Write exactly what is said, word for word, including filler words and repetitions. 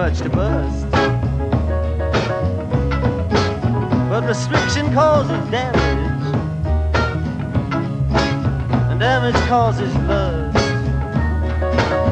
much to bust. But restriction causes damage, and damage causes lust.